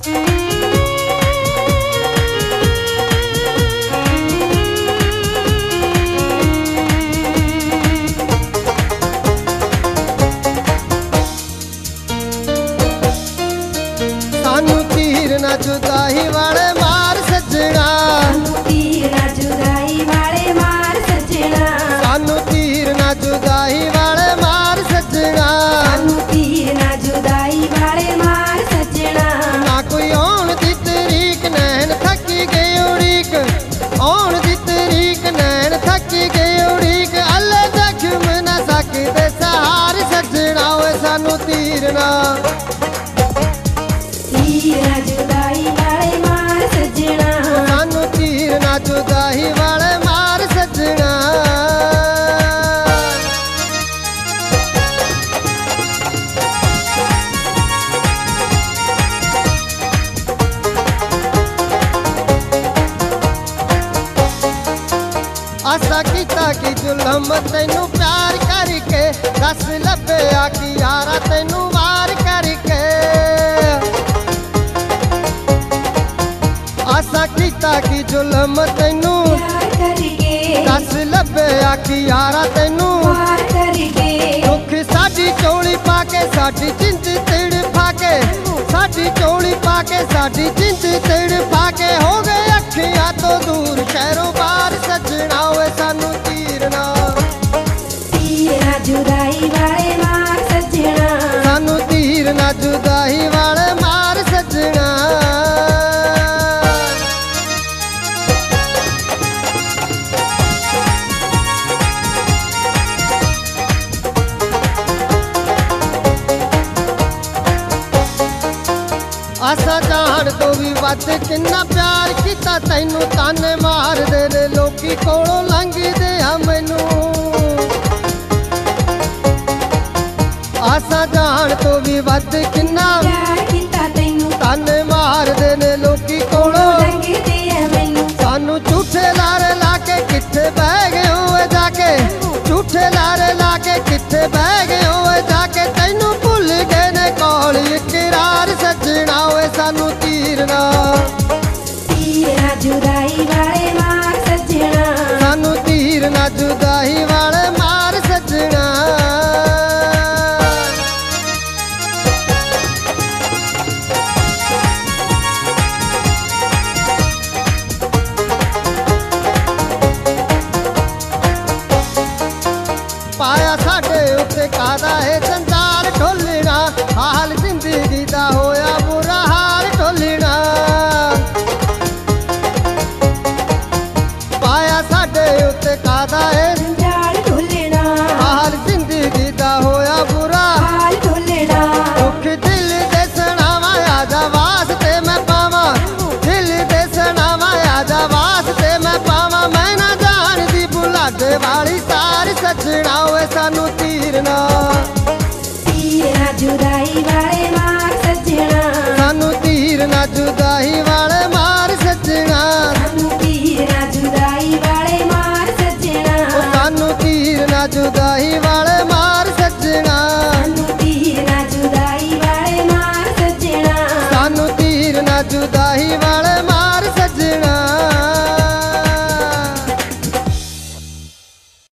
सानू तीर ना जुदाई वाले मार सजना, तीर ना जुदाई वाले मार सजना, सानू तीर ना जुदाई वाले मार सजना, तीर ना जुदाई वाले मार सजना। ना कोई आउण दी तरीक नैन थकी गई उड़ीक, आउण दी तरीक नैन थकी गई उड़ीक, अल्ले जख्म ना सकदे सहार सजना। ओए सानू तीर ना जुदाई वाले मार सजना, सानू तीर ना जुदाई वाले मार सजना। आसा कीता कि जुल्म तैनू प्यार करके, दस लभे आखी यारा तैनू वार करके। आसा कीता कि जुल्म तैनू प्यार करके, दस लभे आखी यारा तैनू वार करके। दुख साडी चोली पाके साडी जिंद तड़फा के, साडी चोली पाके साडी जिंद तड़फा के, हो गए अखियां तो दूर शहरों बाहर सजना। ओए सानू तीर ना जुदाई वाले मार सजना, सानू तीर ना जुदाई वाले मार सजना। आसा जान तो भी वध किन्ना प्यार किता तैनू, ताने मार दे ने लोकी कोलों लंघदे आ मैनू। आसा जान तो भी वध किन्ना प्यार किता तैनू, ताने मार दे ने लोकी कोलों लंघदे आ मैनू। सानू झूठे लारे लाके किथे बह गए होए जाके, झूठे लारे लाके किथे बह गए होए जाके, तैनू भुल गए ने कौल इकरार सजना। ओए सानू तीर ना जुदाई वाले मार सजना, सानू तीर ना जुदाई वाले मार सजना। पाया साडे उत्ते कादा है जंजाल ढोलना, हाल जिंदगी दा होया बुरा हाल ढोलना। पाया साडे उत्ते कादा है जंजाल ढोलना, हाल जिंदगी दा होया बुरा हाल ढोलना। दुख दिल दे सनावा आजा वास्ते मैं पावा, दिल दे सनावा आजा वास्ते मैं पावा, मैं ना जानदी बुलाडे वाली सार सजना। ओए सानू तीर ना जुदाई वाले मार सजना, सानू तीर ना जुदाई वाले मार सजना। जुदाई वाले मार सजना, सानू तीर ना जुदाई वाले मार सजना, जुदाई वाले मार सजना, सानू तीर ना जुदाई वाले